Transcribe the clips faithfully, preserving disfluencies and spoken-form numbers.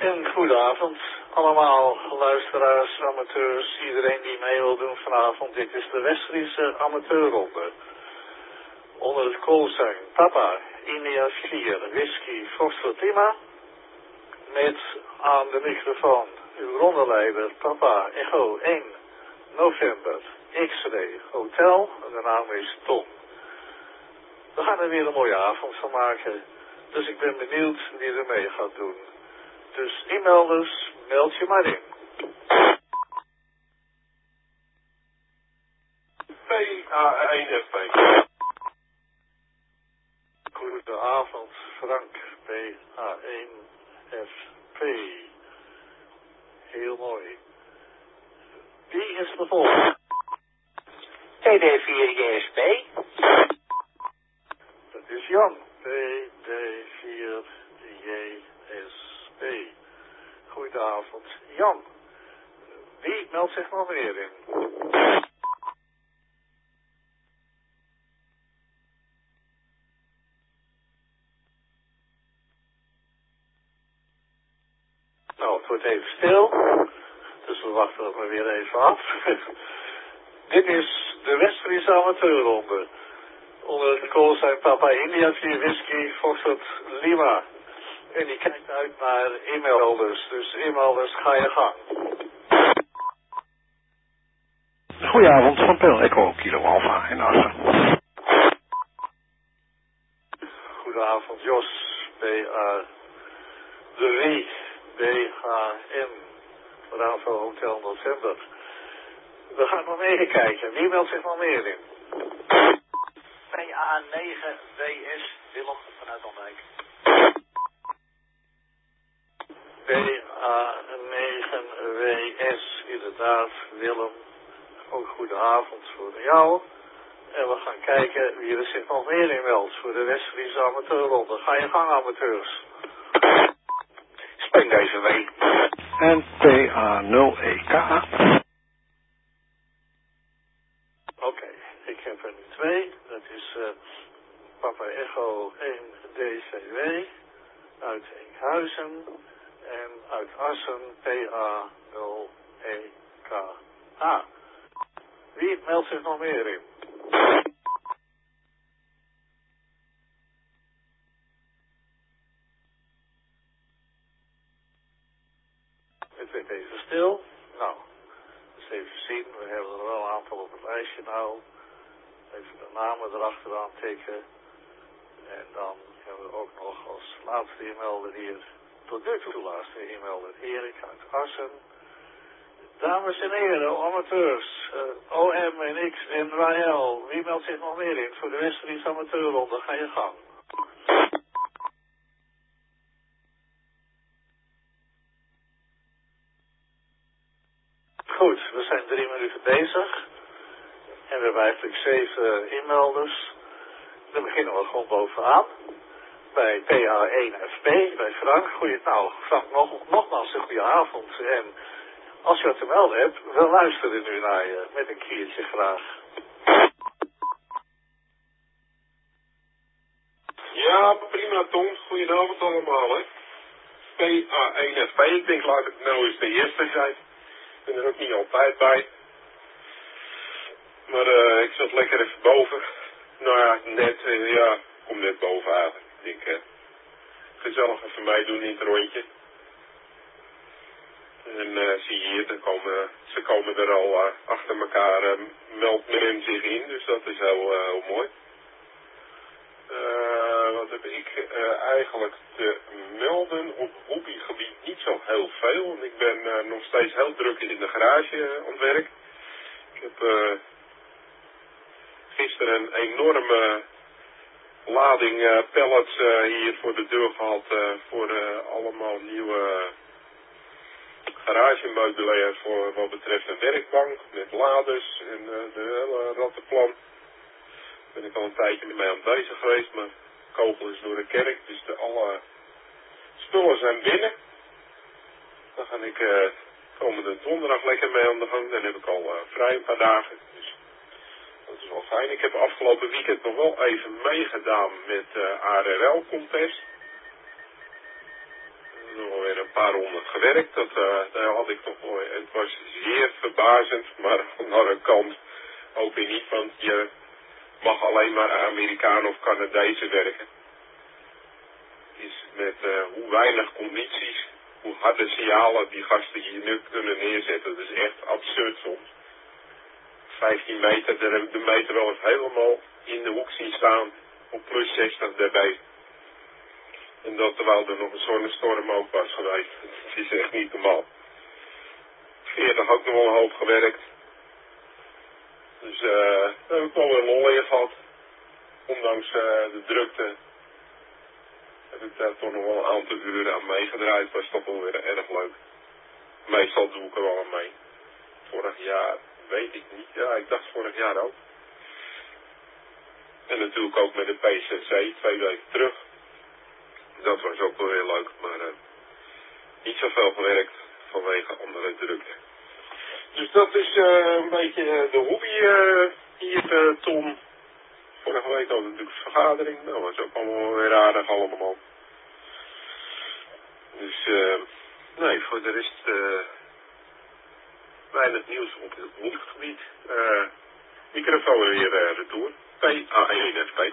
En goedenavond allemaal luisteraars, amateurs, iedereen die mee wil doen vanavond. Dit is de Westfriese amateurronde. Onder het koolzang Papa, India vier, Whisky, Foxtrot Lima. Met aan de microfoon uw rondeleider Papa, Echo één, November, X-Ray, Hotel. De naam is Tom. We gaan er weer een mooie avond van maken. Dus ik ben benieuwd wie er mee gaat doen. Dus e-mailers, meld je maar in. P A één F P. Goedenavond, Frank, P A één F P. Heel mooi. Wie is de volgende? T D vier J S P. Dat is Jan. P D vier J S P. Goedenavond, Jan. Wie meldt zich nog meer in? Nou, het wordt even stil. Dus we wachten nog maar weer even af. Dit is de Westfriese amateurronde. Onder het kool zijn Papa India vier Whisky, Foxtrot Lima. En die kijkt uit naar e-mailers. Dus e-mailers, ga je gang. Goedenavond, van Pel Echo, Kilo Alpha in Assen. Goedenavond, Jos. B A drie B H N. Bravo Hotel November. We gaan nog even kijken. Wie meldt zich nog meer in? P A negen W S, Willem vanuit Andijk. B A negen W S, inderdaad, Willem. Ook goedenavond voor jou. En we gaan kijken wie er zich nog meer in meldt voor de Westfriese amateurronde. Ga je gang, amateurs. Spring deze W. En P A nul E K. Oké, okay, ik heb er nu twee. Dat is uh, Papa Echo één D C W uit Enkhuizen. En uit Assen P A nul E K A. Wie meldt zich nog meer in? Het werd even stil. Nou, eens even zien. We hebben er wel een aantal op het lijstje nou. Even de namen erachteraan tikken. En dan hebben we ook nog als laatste e-mailder hier, tot nu toe laatste e-mailder Erik uit Assen. Dames en heren, amateurs, uh, O M en X en Y L, wie meldt zich nog meer in voor de Westfriese amateurronde? Ga je gang. Goed, we zijn drie minuten bezig. En we hebben eigenlijk zeven e-melders. Dan beginnen we gewoon bovenaan. Bij P A één F P, bij Frank. Goeie, nou, Frank, nog, nogmaals een goede avond. En als je wat te melden hebt, we luisteren nu naar je met een kiertje graag. Ja, prima Tom. Goedenavond allemaal hè. P A één F P, ik denk laat ik nou eens de eerste zijn. Ik ben er ook niet altijd bij. Maar uh, ik zat lekker even boven. Nou ja, net, uh, ja, ik kom net boven eigenlijk. Ik denk, uh, gezellig even meedoen in het rondje. En uh, zie je hier, dan komen, ze komen er al uh, achter elkaar, uh, meldt men zich in, dus dat is heel, uh, heel mooi. Uh, wat heb ik uh, eigenlijk te melden op hobbygebied? Niet zo heel veel, want ik ben uh, nog steeds heel druk in de garage uh, aan het werk. Ik heb uh, gisteren een enorme lading uh, pallets uh, hier voor de deur gehad uh, voor uh, allemaal nieuwe garagemeubilair voor wat betreft een werkbank met laders en uh, de hele rattenplan. Daar ben ik al een tijdje mee aan bezig geweest, maar kogel is door de kerk, dus de alle spullen zijn binnen. Dan ga ik uh, komende donderdag lekker mee aan de gang, dan heb ik al uh, vrij een paar dagen. Dus dat is wel fijn. Ik heb afgelopen weekend nog wel even meegedaan met uh, A R R L-contest. Nog wel weer een paar ronden gewerkt. Dat, uh, daar had ik toch wel, het was zeer verbazend, maar naar een kant ook weer niet, want je mag alleen maar Amerikanen of Canadezen werken. Is met uh, hoe weinig condities, hoe harde signalen die gasten hier nu kunnen neerzetten. Dat is echt absurd soms. vijftien meter, daar heb ik de meter wel eens helemaal in de hoek zien staan op plus zestig dB. En dat terwijl er nog een zonnestorm ook was geweest. Het is echt niet normaal. veertig ook nog wel een hoop gewerkt. Dus uh, daar heb ik wel weer lol in gehad. Ondanks uh, de drukte heb ik daar toch nog wel een aantal uren aan meegedraaid. Was toch wel weer erg leuk. Meestal doe ik er wel aan mee. Vorig jaar weet ik niet. Ja, ik dacht vorig jaar ook. En natuurlijk ook met de P C C twee weken terug. Dat was ook wel weer leuk, maar uh, niet zoveel gewerkt vanwege andere drukte. Dus dat is uh, een beetje uh, de hobby uh, hier, uh, Tom. Vorige week hadden we natuurlijk een vergadering. Dat was ook allemaal weer aardig allemaal. Dus, uh, nee, voor de rest uh, weinig nieuws op het hobbygebied. Uh, microfoon weer uh, retour. P A één F P.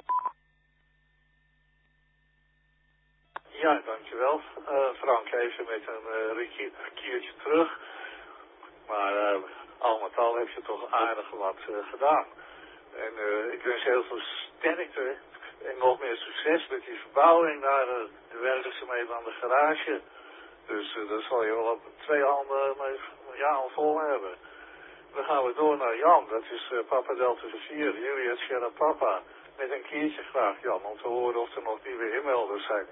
Ja, dankjewel. Uh, Frank, even met een uh, kiertje terug. Maar uh, al met al heb je toch aardig wat uh, gedaan. En uh, ik wens heel veel sterkte en nog meer succes met die verbouwing naar uh, de werkzaamheden aan de garage. Dus uh, daar zal je wel op twee handen mee ja, vol hebben. Dan gaan we door naar Jan, dat is uh, Papa Delta vier, Juliet Sierra Papa. Met een kiertje graag, Jan, om te horen of er nog nieuwe inmelders zijn.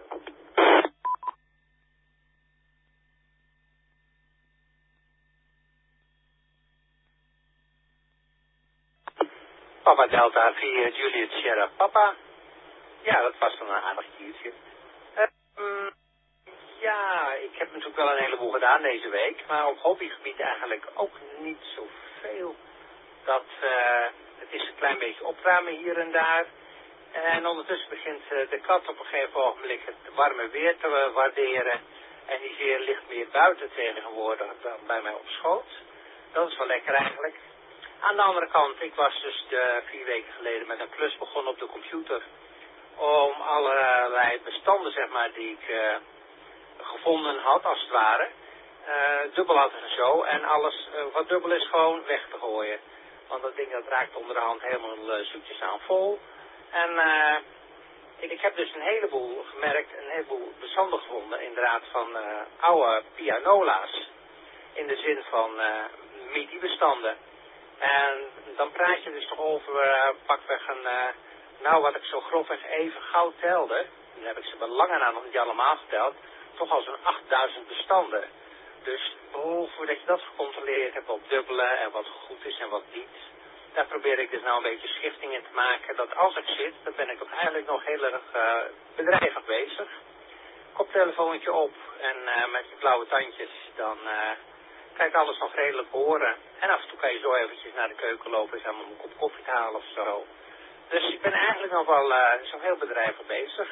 Papa Delta vier, Juliet Sierra Papa. Ja, dat was dan een aardig kiertje. Uh, um, ja, ik heb natuurlijk wel een heleboel gedaan deze week, maar op hobbygebied eigenlijk ook niet zoveel. Dat, uh, het is een klein beetje opruimen hier en daar. En ondertussen begint uh, de kat op een gegeven ogenblik het warme weer te uh, waarderen. En die zeer ligt meer buiten tegenwoordig dan bij mij op schoot. Dat is wel lekker eigenlijk. Aan de andere kant, ik was dus uh, vier weken geleden met een klus begonnen op de computer. Om allerlei bestanden, zeg maar, die ik uh, gevonden had, als het ware. Uh, dubbel had en zo. En alles uh, wat dubbel is gewoon weg te gooien. Want dat ding dat raakt onderhand helemaal uh, zoetjes aan vol. En uh, ik, ik heb dus een heleboel gemerkt, een heleboel bestanden gevonden. Inderdaad van uh, oude pianola's. In de zin van uh, M I D I-bestanden. En dan praat je dus toch over uh, pakweg een, uh, nou wat ik zo grofweg even gauw telde. Dan heb ik ze bij lange na nog niet allemaal geteld. Toch al zo'n achtduizend bestanden. Dus oh, voordat je dat gecontroleerd hebt op dubbele en wat goed is en wat niet. Daar probeer ik dus nou een beetje schifting in te maken. Dat als ik zit, dan ben ik ook eigenlijk nog heel erg uh, bedrijvig bezig. Koptelefoontje op en uh, met je blauwe tandjes, dan uh, kan ik alles nog redelijk horen. En af en toe kan je zo eventjes naar de keuken lopen en samen een kop koffie te halen of zo. Dus ik ben eigenlijk nog wel uh, zo heel bedrijvig bezig.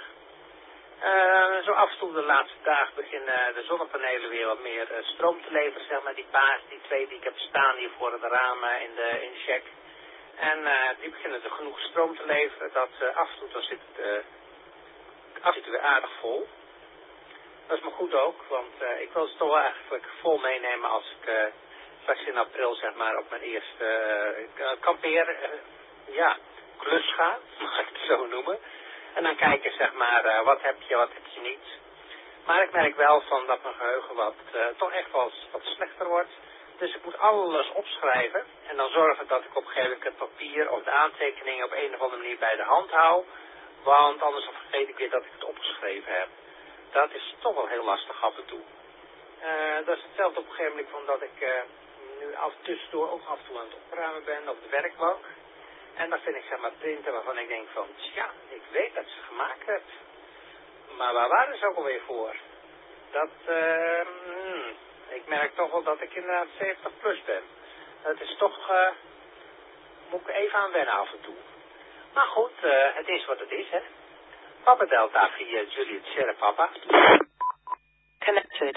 Uh, zo af en toe de laatste dagen beginnen de zonnepanelen weer wat meer uh, stroom te leveren, zeg maar, die paar, die twee die ik heb staan hier voor de ramen in de, in de check. En uh, die beginnen er genoeg stroom te leveren, dat uh, af en toe dan zit het, uh, af en toe weer aardig vol. Dat is maar goed ook, want uh, ik wil ze toch wel eigenlijk vol meenemen als ik uh, straks in april, zeg maar, op mijn eerste uh, kampeer, uh, ja, klus ga, mag ik het zo noemen. En dan kijken, zeg maar, uh, wat heb je, wat heb je niet. Maar ik merk wel van dat mijn geheugen wat, uh, toch echt wel wat slechter wordt. Dus ik moet alles opschrijven. En dan zorgen dat ik op een gegeven moment het papier of de aantekeningen op een of andere manier bij de hand hou. Want anders vergeet ik weer dat ik het opgeschreven heb. Dat is toch wel heel lastig af en toe. Uh, dat is hetzelfde op een gegeven moment van dat ik uh, nu af tussendoor ook af en toe aan het opruimen ben op de werkbank. En dan vind ik, zeg maar, printen waarvan ik denk van, tja, ik weet dat ze gemaakt heb. Maar waar waren ze ook alweer voor? Dat, uh, hmm, ik merk toch wel dat ik inderdaad zeventig plus ben. Dat is toch, uh, moet ik even aan wennen af en toe. Maar goed, uh, het is wat het is, hè. Papa Delta via Juliet Sierra Papa. Connected.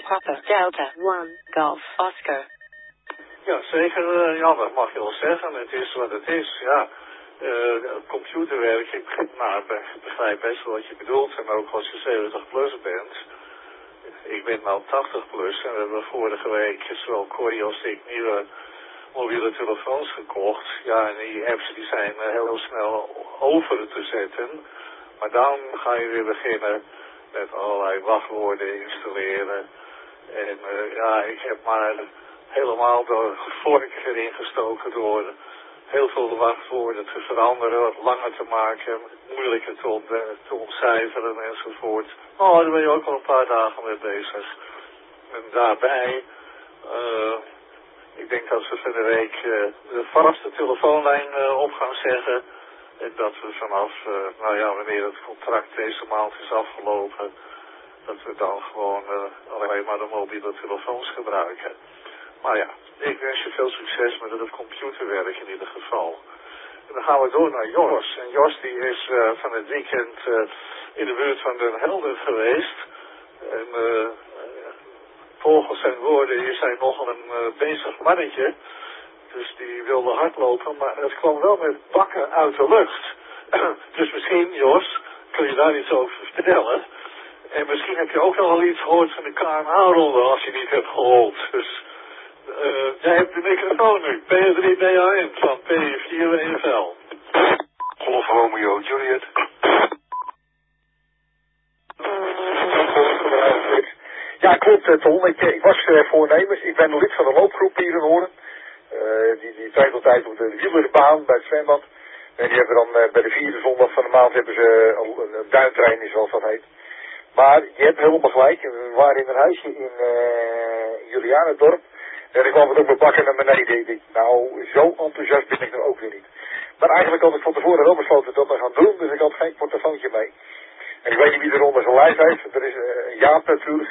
Papa Delta one Golf Oscar. Ja, zeker, uh, Jan, dat mag je wel zeggen. Het is wat het is, ja. Uh, computerwerk, ik nou, begrijp best wel wat je bedoelt. En ook als je zeventig plus bent. Ik ben nou tachtig plus en we hebben vorige week zowel Corrie als ik nieuwe mobiele telefoons gekocht. Ja, en die apps die zijn uh, heel snel over te zetten. Maar dan ga je weer beginnen met allerlei wachtwoorden installeren. En uh, ja, ik heb maar helemaal door vork erin gestoken door heel veel wachtwoorden te veranderen, wat langer te maken, moeilijker te, ont te ontcijferen enzovoort. Oh, daar ben je ook al een paar dagen mee bezig. En daarbij, uh, ik denk dat we verder week uh, de vaste telefoonlijn uh, op gaan zeggen. En dat we vanaf, uh, nou ja, wanneer het contract deze maand is afgelopen, dat we dan gewoon uh, alleen maar de mobiele telefoons gebruiken. Maar ja, ik wens je veel succes met het computerwerk in ieder geval. En dan gaan we door naar Jos. En Jos die is uh, van het weekend uh, in de buurt van Den Helder geweest. En uh, volgens zijn woorden is hij nogal een uh, bezig mannetje. Dus die wilde hardlopen, maar het kwam wel met bakken uit de lucht. Dus misschien, Jos, kun je daar iets over vertellen. En misschien heb je ook nog wel iets gehoord van de K N H-ronde als je niet hebt gehoord. Dus uh, jij hebt de microfoon nu. P drie B A N van P vier W F L. Golf Romeo Juliet. Ja, klopt, Ton. Ik, ik was uh, voornemens. Ik ben lid van de loopgroep hier in Hoorn. Uh, die, die traint altijd op de wielerbaan bij het zwembad. En die hebben dan uh, bij de vierde zondag van de maand hebben ze uh, een, een duintraining, zoals dat heet. Maar je hebt helemaal gelijk. We waren in een huisje in uh, Julianendorp. En ik kwam het ook met bakken naar beneden. Ik dacht, nou, zo enthousiast ben ik er ook weer niet. Maar eigenlijk had ik van tevoren wel besloten dat we gaan doen. Dus ik had geen portofoontje mee. En ik weet niet wie er onder zijn lijf heeft. Er is uh, Jaap natuurlijk,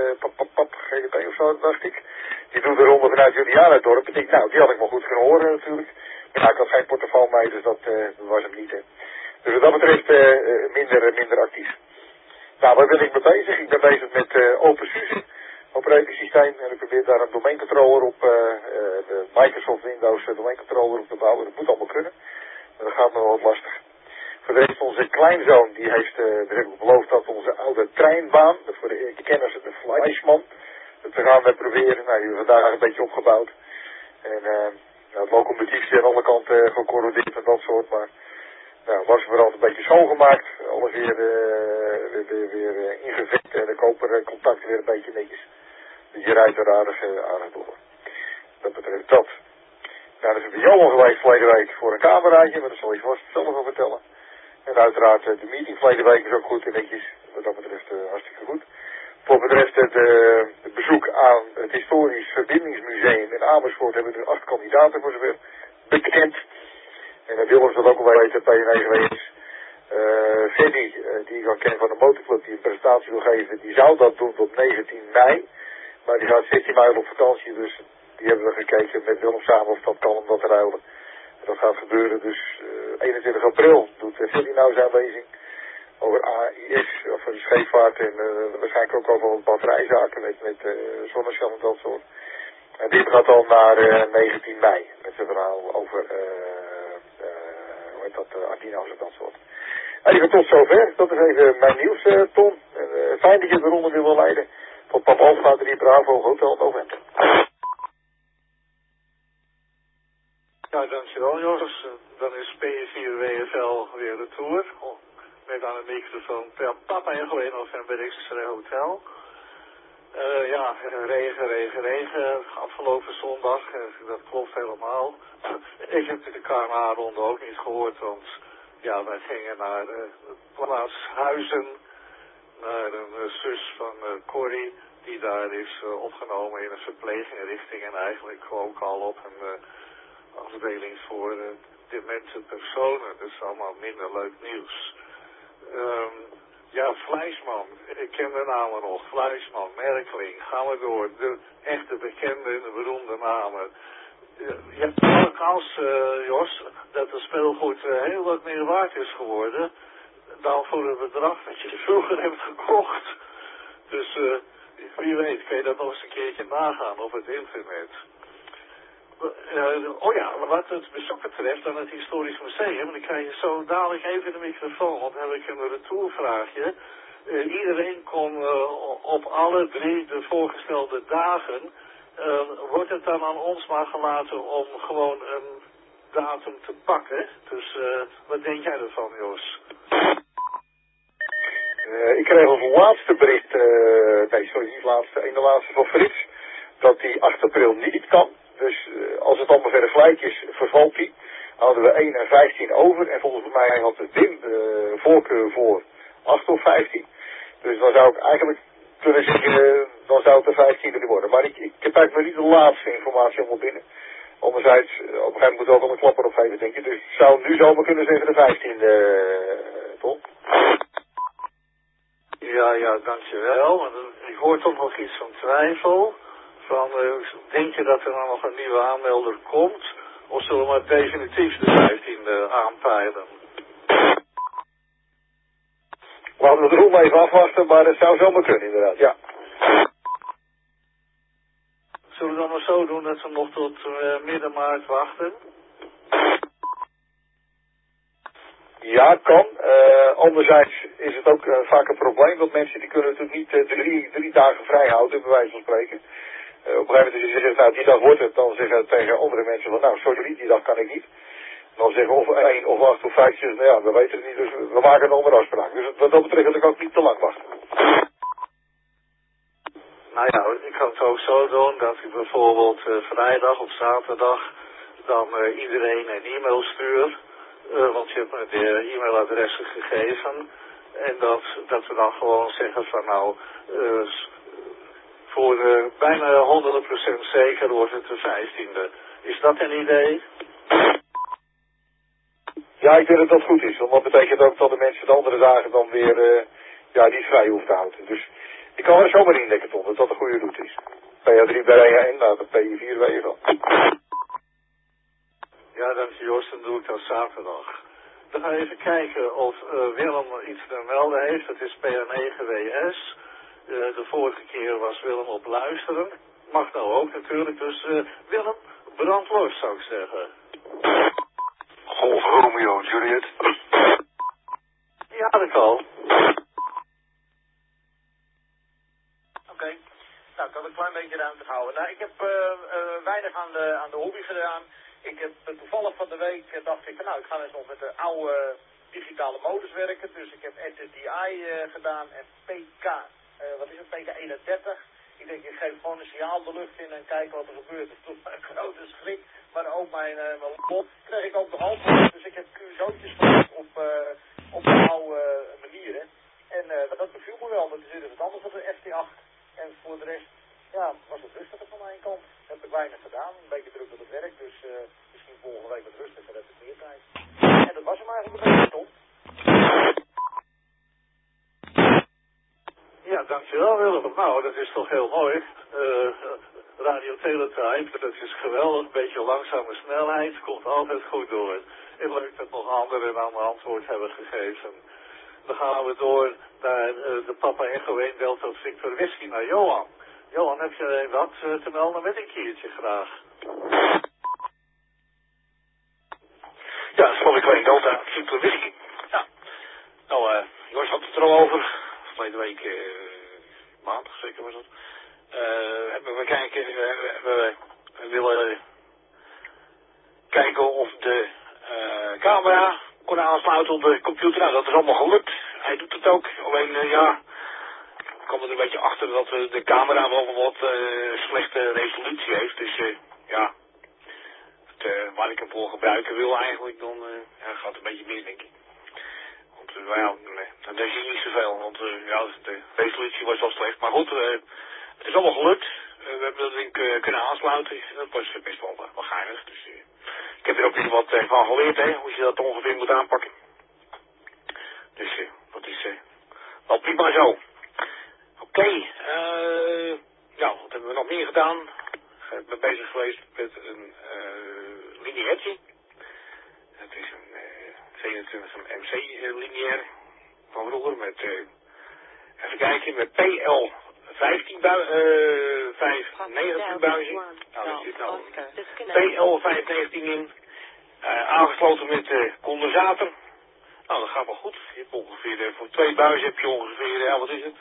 G P of zo, dacht ik. Die doet eronder vanuit Julianendorp. En ik, nou, die had ik wel goed kunnen horen natuurlijk. Maar nou, ik had geen portofoon mee, dus dat, uh, dat was hem niet. Hè. Dus wat dat betreft uh, minder, minder actief. Nou, waar ben ik mee bezig? Ik ben bezig met uh, OpenSUSE, operatiesysteem. En ik probeer daar een domeincontroller op, uh, uh, de Microsoft Windows domeincontroller op te bouwen. Dat moet allemaal kunnen. Maar dat gaat me wel wat lastig. Voor de rest onze kleinzoon, die heeft, uh, daar heb ik beloofd dat onze oude treinbaan, voor de kenners de Fleischman, dat we gaan we proberen. Nou, die hebben we vandaag een beetje opgebouwd. En uh, nou, het locomotiefje aan alle kanten uh, gecorrodeerd en dat soort, maar nou, was vooral een beetje schoongemaakt. Alles weer, uh, weer, weer, weer uh, ingevekt en de kopercontacten weer een beetje netjes. Dus je rijdt er aardig, uh, aardig door. Dat betreft dat. Nou, dan is het bij Johan geweest verleden week voor een cameraatje, maar dat zal je vast zelf wel vertellen. En uiteraard uh, de meeting verleden week is ook goed en netjes. Wat dat betreft uh, hartstikke goed. Voor betreft het, uh, het bezoek aan het Historisch Verbindingsmuseum in Amersfoort hebben we er acht kandidaten voor zover bekend. En uh, Willem zal ook al weten, P negen W S. Uh, Freddy, uh, die ik al ken van de motorclub, die een presentatie wil geven, die zou dat doen tot negentien mei. Maar die gaat zestien mei op vakantie, dus die hebben we gekeken met Willem samen of dat kan om dat te ruilen. En dat gaat gebeuren, dus uh, eenentwintig april doet uh, Freddy nou zijn lezing over A I S, of de scheepvaart en uh, waarschijnlijk ook over wat batterijzaken met, met uh, zonneschel en dat soort. En dit gaat dan naar uh, negentien mei, met zijn verhaal over, uh, uh, hoe heet dat, uh, Ardino's en dat soort. Even tot zover, dat is even mijn nieuws, uh, Tom. Uh, fijn dat je de ronde weer wil leiden. Tot Pap Alfa drie Bravo Hotel November. Ja, dankjewel Jos. Dan is P vier W F L weer de tour. Met aan de microfoon per Papa Echo in November X-Ray Hotel. Uh, ja, regen, regen, regen. Afgelopen zondag, dat klopt helemaal. Ik heb de K N H-ronde ook niet gehoord, want ja, wij gingen naar uh, plaats Huizen, naar een uh, zus van uh, Corrie, die daar is uh, opgenomen in een verpleeginrichting en eigenlijk ook al op een uh, afdeling voor uh, demente personen. Dat is allemaal minder leuk nieuws. Um, ja, Fleischman, ik ken de namen nog. Fleischman, Merkeling, gaan we door. De echte bekende en de beroemde namen. Je hebt alle kans, uh, Jos, dat het speelgoed uh, heel wat meer waard is geworden dan voor het bedrag dat je vroeger hebt gekocht. Dus uh, Wie weet, kun je dat nog eens een keertje nagaan op het internet. Uh, oh ja, wat het bezoek betreft aan het Historisch Museum, dan krijg je zo dadelijk even de microfoon, want dan heb ik een retourvraagje. Uh, iedereen kon uh, op alle drie de voorgestelde dagen, uh, wordt het dan aan ons maar gelaten om gewoon een datum te pakken. Dus uh, wat denk jij ervan, Jos? Uh, ik kreeg als laatste bericht, uh, nee sorry niet laatste, een de laatste van Frits, dat die acht april niet kan. Dus uh, als het allemaal verder gelijk is, vervalt die. Dan hadden we één en vijftien over en volgens mij had de Wim uh, voorkeur voor acht of vijftien. Dus dan zou ik eigenlijk kunnen zeggen, uh, dan zou het de vijftiende worden. Maar ik, ik heb eigenlijk nog niet de laatste informatie allemaal binnen. Anderzijds, op een gegeven moment moet er ook al een klapper op geven, denk ik. Dus ik zou nu zomaar kunnen zeggen de vijftiende, uh, toch? Ja, ja, dankjewel. Maar ik hoor toch nog iets van twijfel. Van, uh, denk je dat er dan nog een nieuwe aanmelder komt? Of zullen we maar definitief de vijftiende aanpeilen? Laten we de roem even afwachten, maar het zou zomaar kunnen inderdaad, ja. Zullen we dan maar zo doen dat we nog tot uh, midden maart wachten? Ja, kan. Uh, anderzijds is het ook uh, vaak een probleem, want mensen die kunnen natuurlijk niet uh, drie, drie dagen vrij houden, bij wijze van spreken. Uh, op een gegeven moment als je zegt, nou die dag wordt het, dan zeggen tegen andere mensen van, nou sorry, die dag kan ik niet. Dan zeggen of één of acht of vijf, nou ja, we weten het niet, dus we maken een andere afspraak. Dus wat dat betreft wil ik ook niet te lang wachten. Nou ja, ik kan het ook zo doen dat ik bijvoorbeeld uh, vrijdag of zaterdag dan uh, iedereen een e-mail stuur. Uh, want je hebt me de e-mailadressen gegeven. En dat, dat we dan gewoon zeggen van nou, uh, voor uh, bijna honderd procent zeker wordt het de vijftiende. Is dat een idee? Ja, ik denk dat dat goed is. Want dat betekent ook dat de mensen de andere dagen dan weer uh, ja, niet vrij hoeven te houden. Dus ik kan er zomaar indekken, Tom, dat dat een goede route is. P A drie bij R A één, nou, de P I vier weet je wel. Ja, dank je Joost, dan doe ik dat zaterdag. Dan gaan we even kijken of uh, Willem iets te melden heeft. Het is P A negen W S. Uh, de vorige keer was Willem op luisteren. Mag nou ook natuurlijk. Dus uh, Willem, brand los zou ik zeggen. Golf Romeo Juliet. Ja, dat kan. Oké, okay. Nou, ik had een klein beetje ruimte gehouden. Nou, ik heb uh, uh, weinig aan de, aan de hobby gedaan. Ik heb uh, toevallig van de week uh, dacht ik, nou, ik ga eens nog met de oude digitale modus werken. Dus ik heb S S D I uh, gedaan en P K, uh, wat is het, P K eenendertig. Ik denk, ik geef gewoon een signaal de lucht in en kijk wat er gebeurt. Dat is toch een grote schrik. Maar ook mijn, uh, mijn laptop kreeg ik ook nog antwoord. Dus ik heb Q S'tjes gemaakt op, uh, op de oude uh, manieren. En uh, dat beviel me wel. Dat is weer wat anders dan de F T acht. En voor de rest, ja, was het rustiger van mijn kant. Heb ik weinig gedaan. Een beetje druk op het werk. Dus uh, misschien volgende week wat rustiger. Dat is meer tijd. En dat was hem eigenlijk een beetje, Tom. Ja, dankjewel Willem. Nou, dat is toch heel mooi. Uh, Radio Teletype, dat is geweldig. Een beetje langzame snelheid. Komt altijd goed door. En leuk dat nog anderen dan een antwoord hebben gegeven. Dan gaan we door naar uh, de Papa Echo één Delta Victor Whisky naar Johan. Johan, heb je wat uh, te melden met een kiertje graag? Ja, Slavik één Delta Victor Whisky. Ja. Nou, uh, Joost had het er al over. Verleden week, uh, maandag zeker was dat. Uh, hebben we kijken, uh, we, we willen uh, kijken of de uh, camera kon aansluiten op de computer. Nou, dat is allemaal gelukt. Hij doet het ook. Alleen, uh, ja, ik kwam er een beetje achter dat uh, de camera wel wat uh, slechte resolutie heeft. Dus, uh, ja, het, uh, waar ik hem voor gebruiken wil eigenlijk, dan uh, ja, gaat het een beetje mis, denk ik. Want, uh, ja, nee, dan denk ik niet zoveel, want uh, ja, de resolutie was wel slecht. Maar goed, uh, het is allemaal gelukt. Uh, we hebben dat ding uh, kunnen aansluiten. Dat was uh, best wel, uh, wel geinig. Dus, uh, ik heb er ook weer wat uh, van geleerd, hè, hoe je dat ongeveer moet aanpakken. Dus uh, dat is uh, wel prima zo. Oké, okay, uh, nou, wat hebben we nog meer gedaan? Ik ben bezig geweest met een uh, lineairtje. Het is een uh, zevenentwintig M C lineair van vroeger met, uh, even kijken, met P L vijftien buizen, uh, vijfhonderdnegenentwintig buizen. Nou, daar zit nou een P L vijfhonderdnegentien in. Uh, aangesloten met de uh, condensator. Nou, dat gaat wel goed. Je hebt ongeveer, uh, voor twee buizen heb je ongeveer, ja, wat is het?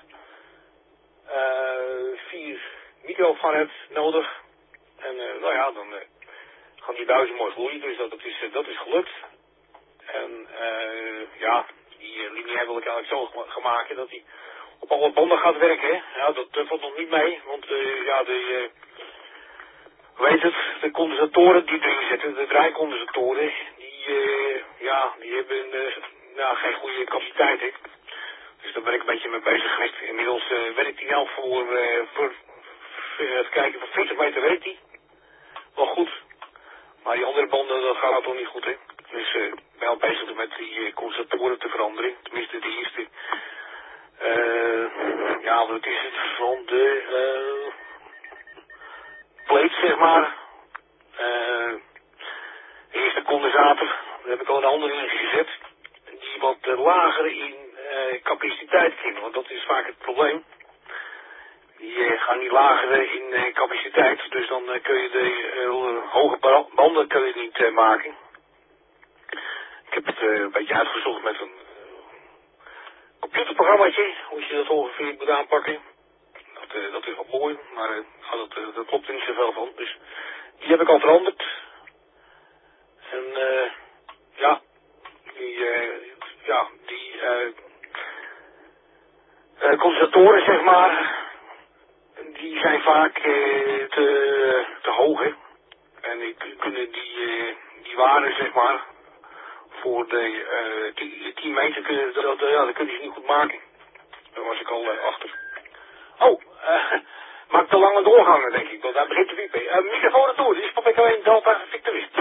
Uh, vier microfarad nodig. En uh, nou ja, dan uh, gaan die buizen mooi gloeien. Dus dat, dat, is, uh, dat is gelukt. En uh, ja, die uh, lineair wil ik eigenlijk zo gemaakt dat die op alle banden gaat werken. Hè? Ja, dat uh, valt nog niet mee. Want uh, ja, de... Uh, weet het, de condensatoren die erin zitten, de draaikondensatoren, die, uh, ja, die hebben uh, nou, geen goede capaciteit. Hè. Dus daar ben ik een beetje mee bezig geweest. Inmiddels uh, werkt die nou voor, uh, voor, voor even kijken, voor veertig meter werkt die. Wel goed. Maar die andere banden, dat gaat nou toch niet goed, hè. Dus uh, ik ben al bezig met die uh, condensatoren te veranderen. Tenminste, de eerste. Uh, ja, wat is het van de... Uh, plate, zeg maar. Uh, de eerste condensator, daar heb ik al een andere in gezet. Die wat uh, lager in uh, capaciteit ging, want dat is vaak het probleem. Die uh, gaan niet lager in uh, capaciteit, dus dan uh, kun je de uh, hoge banden kun je niet uh, maken. Ik heb het uh, een beetje uitgezocht met een uh, computerprogrammaatje, hoe je dat ongeveer moet aanpakken. Dat, uh, dat is wel mooi, maar uh, dat, uh, dat klopt er niet zoveel van. Dus die heb ik al veranderd. En uh, ja, die, uh, ja, die uh, uh, condensatoren, zeg maar, die zijn vaak uh, te, te hoog, hè. En die kunnen die, uh, die waarden, zeg maar, voor de uh, tien meter, kunnen, dat, ja, dat kunnen ze niet goed maken. Daar was ik al uh, achter. Oh, uh, maak te lange doorgangen, denk ik, want daar begint te wiepen. Uh, microfoon ertoe, dit is Papa K één Delta Victorist.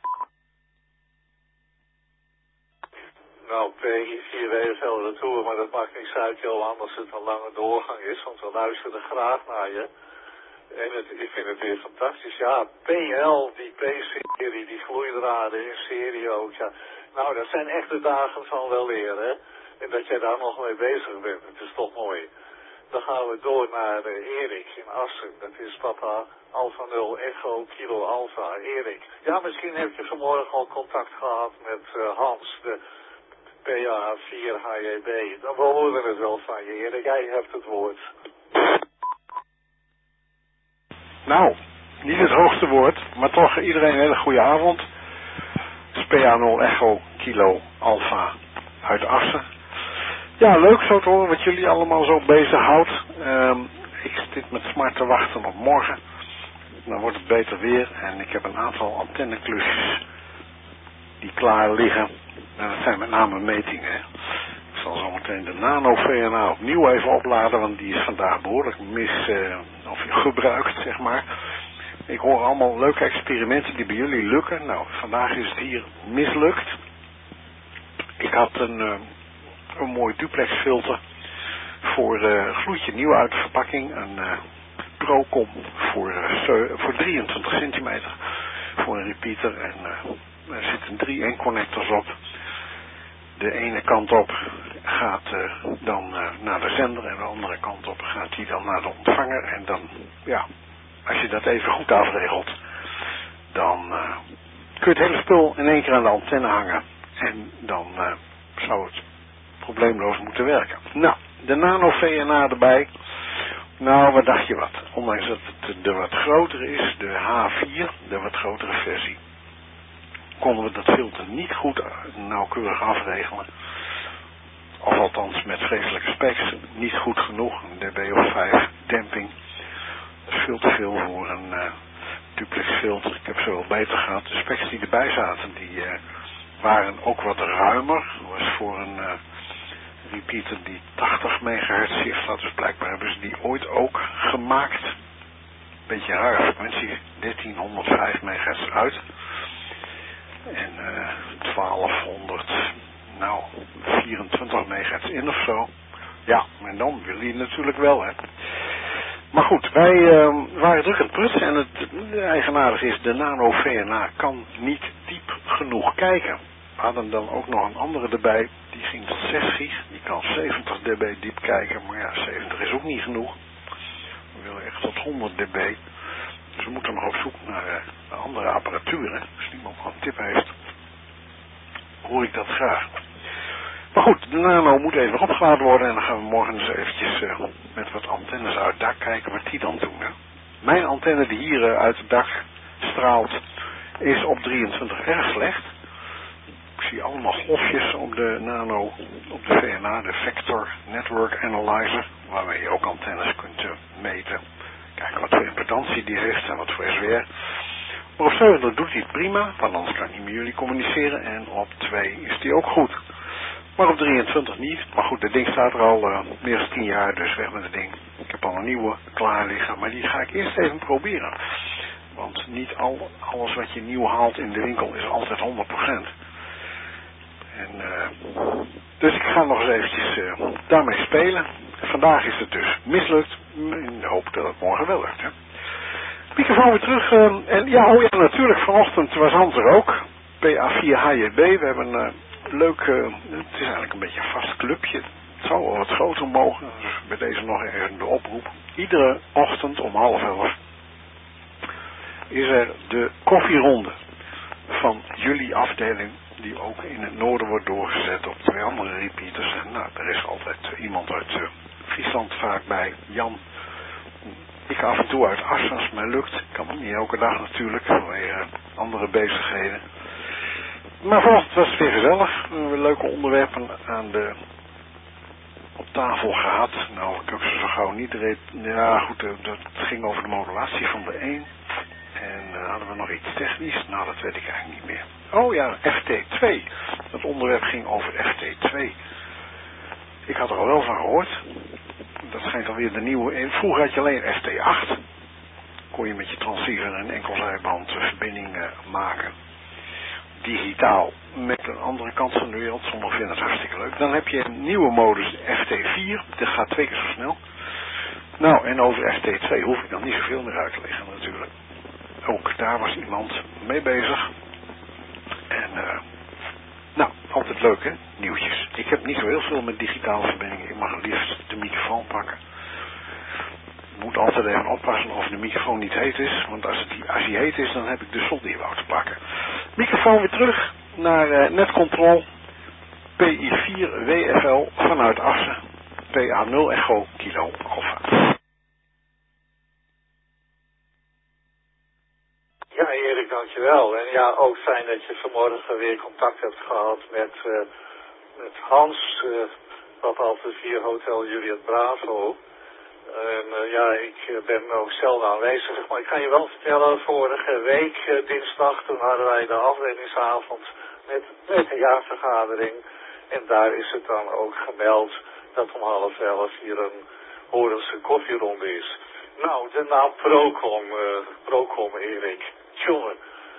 Nou, P vier W S L retour, maar dat maakt niks uit, Johan, als het een lange doorgang is, want we luisteren graag naar je. En het, ik vind het weer fantastisch. Ja, P L, die P-serie, die gloeidraden in serie ook, ja. Nou, dat zijn echte dagen van wel leren, hè. En dat jij daar nog mee bezig bent, het is toch mooi. Dan gaan we door naar uh, Erik in Assen. Dat is papa Alpha nul Echo Kilo Alpha. Erik. Ja, misschien heb je vanmorgen al contact gehad met uh, Hans, de P A vier H J B. Dan we horen het wel van je, Erik. Jij hebt het woord. Nou, niet het hoogste woord, maar toch iedereen een hele goede avond. Het is P A nul Echo Kilo Alpha uit Assen. Ja, leuk zo te horen wat jullie allemaal zo bezighoudt. Um, ik zit met smart te wachten op morgen. Dan wordt het beter weer en ik heb een aantal antenneklusjes die klaar liggen. En dat zijn met name metingen. Ik zal zo meteen de Nano V N A opnieuw even opladen, want die is vandaag behoorlijk mis, uh, of gebruikt, zeg maar. Ik hoor allemaal leuke experimenten die bij jullie lukken. Nou, vandaag is het hier mislukt. Ik had een, uh, een mooi duplex filter voor uh, gloedje nieuw uit de verpakking. Een uh, Procom voor, uh, voor drieëntwintig centimeter. Voor een repeater en uh, er zitten drie N-connectors op. De ene kant op gaat uh, dan uh, naar de zender en de andere kant op gaat die dan naar de ontvanger. En dan, ja, als je dat even goed afregelt, dan uh, kun je het hele spul in één keer aan de antenne hangen. En dan uh, zou het probleemloos moeten werken. Nou, de Nano V N A erbij. Nou, wat dacht je wat? Ondanks dat het de wat groter is, de H vier, de wat grotere versie, konden we dat filter niet goed nauwkeurig afregelen. Of althans met vreselijke specs, niet goed genoeg. Een dB of vijf demping. Dat is veel te veel voor een uh, duplex filter. Ik heb ze wel beter gehad. De specs die erbij zaten, die uh, waren ook wat ruimer. Dat was voor een uh, repeater die tachtig megahertz shift had. Dus blijkbaar hebben ze die ooit ook gemaakt. Beetje rare frequentie, dertienhonderdvijf megahertz uit. En uh, twaalfhonderd, nou, vierentwintig megahertz in of zo. Ja, en dan wil je natuurlijk wel, hè. Maar goed, wij uh, waren druk aan het prutsen en het eigenaardige is, de Nano V N A kan niet diep genoeg kijken. We hadden dan ook nog een andere erbij, die ging tot zes gig, die kan zeventig dB diep kijken, maar ja, zeventig is ook niet genoeg. honderd dB. Dus we moeten nog op zoek naar uh, andere apparatuur. Hè. Als iemand nog een tip heeft, hoor ik dat graag. Maar goed, de Nano moet even opgeladen worden en dan gaan we morgen eens eventjes uh, met wat antennes uit het dak kijken wat die dan doen. Hè. Mijn antenne die hier uh, uit het dak straalt is op drieëntwintig erg slecht. Ik zie allemaal golfjes op de Nano, op de V N A, de Vector Network Analyzer, waarmee je ook antennes kunt uh, meten. Kijken wat voor impedantie die heeft en wat voor S W R. Maar op zeventig doet hij het prima, want anders kan hij niet met jullie communiceren. En op twee is die ook goed. Maar op drieëntwintig niet. Maar goed, dat ding staat er al uh, meer dan tien jaar, dus weg met het ding. Ik heb al een nieuwe klaar liggen, maar die ga ik eerst even proberen. Want niet al, alles wat je nieuw haalt in de winkel is altijd honderd procent. En, uh, dus ik ga nog eens eventjes uh, daarmee spelen. Vandaag is het dus mislukt. In de hoop dat het morgen wel lukt. Hè. Microfoon weer terug. Uh, en ja, oh ja, natuurlijk, vanochtend was Hans er ook. P A vier H J B. We hebben een uh, leuk, uh, het is eigenlijk een beetje een vast clubje. Het zou wel wat groter mogen. Dus bij deze nog even de oproep. Iedere ochtend om half elf is er de koffieronde van jullie afdeling, die ook in het noorden wordt doorgezet op twee andere repeaters. En nou, er is altijd iemand uit uh, Friesland vaak bij, Jan. Ik af en toe uit Assen als het mij lukt. Ik kan het niet elke dag natuurlijk, vanwege uh, andere bezigheden. Maar vanochtend was het weer gezellig. We hebben leuke onderwerpen aan de op tafel gehad. Nou, ik heb ze zo gauw niet reed. Ja, goed, uh, dat ging over de modulatie van de een. En uh, hadden we nog iets technisch? Nou, dat weet ik eigenlijk niet meer. Oh ja, F T twee. Dat onderwerp ging over F T twee. Ik had er al wel van gehoord. Dat schijnt alweer de nieuwe. Vroeger had je alleen F T acht. Kon je met je transceiver en enkelzijband verbinding uh, maken. Digitaal met een andere kant van de wereld. Sommigen vinden het hartstikke leuk. Dan heb je een nieuwe modus F T vier. Dat gaat twee keer zo snel. Nou, en over F T twee hoef ik dan niet zoveel meer uit te leggen natuurlijk. Ook daar was iemand mee bezig. En uh, nou, altijd leuk hè, nieuwtjes. Ik heb niet zo heel veel met digitale verbindingen. Ik mag het liefst de microfoon pakken. Ik moet altijd even oppassen of de microfoon niet heet is. Want als, het, als hij heet is, dan heb ik de soldierwoud te pakken. Microfoon weer terug naar uh, netcontrol. P I vier W F L vanuit Assen. P A nul Echo Kilo Alpha. Ja, Erik, dankjewel. En ja, ook fijn dat je vanmorgen weer contact hebt gehad met, uh, met Hans, uh, wat altijd via Hotel Juliet Bravo. En uh, ja, ik uh, ben ook zelden aanwezig, maar ik kan je wel vertellen, vorige week uh, dinsdag, toen hadden wij de afdelingsavond met, met een jaarvergadering. En daar is het dan ook gemeld dat om half elf hier een Horense koffieronde is. Nou, de naam Procom, uh, Procom Erik. Jongen,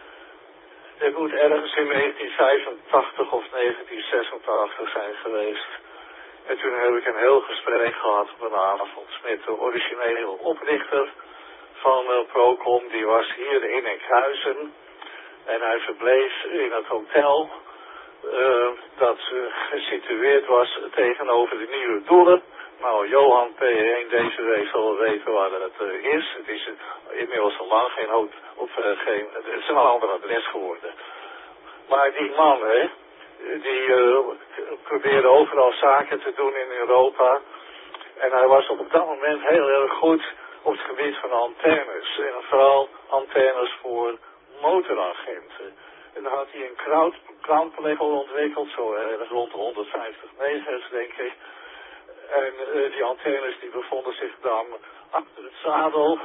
dit moet ergens in negentien vijfentachtig of negentien zesentachtig zijn geweest. En toen heb ik een heel gesprek gehad op een avond met de originele oprichter van uh, Procom. Die was hier in Enkhuizen en hij verbleef in het hotel uh, dat uh, gesitueerd was tegenover de Nieuwe Doelen. Nou, Johan P één deze week zal weten waar dat uh, is. Het is uh, inmiddels al lang geen, of, uh, geen, het is een ander adres geworden. Maar die man, hè, die uh, probeerde overal zaken te doen in Europa. En hij was op dat moment heel erg goed op het gebied van antennes. En vooral antennes voor motoragenten. En dan had hij een crowd, crownplego ontwikkeld, zo ergens rond de honderdvijftig megahertz denk ik. En uh, die antennes die bevonden zich dan achter het zadel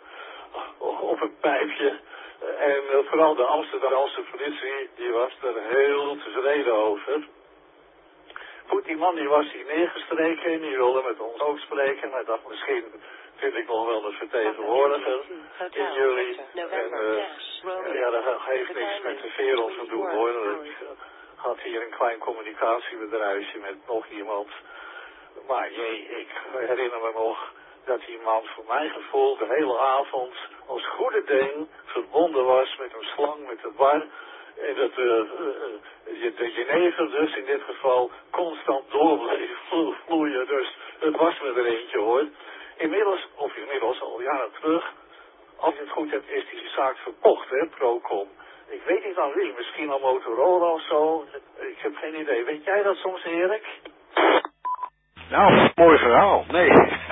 op een pijpje. En uh, vooral de Amsterdamse politie, die was er heel tevreden over. Goed, die man die was hier neergestreken en die wilde met ons ook spreken. Hij dacht, misschien vind ik nog wel een vertegenwoordiger in jullie. En uh, ja, dat heeft niks met de Veron te doen hoor. Ik had hier een klein communicatiebedrijfje met nog iemand. Maar jee, ik herinner me nog dat die man voor mijn gevoel de hele avond als goede ding verbonden was met een slang, met het bar. En dat uh, uh, de jenever dus in dit geval constant door bleef vloeien. Dus het was me er eentje hoor. Inmiddels, of inmiddels al jaren terug, als je het goed hebt, is die zaak verkocht, hè, Procom. Ik weet niet aan wie, misschien aan Motorola of zo. Ik heb geen idee. Weet jij dat soms, Erik? Nou, mooi verhaal. Nee.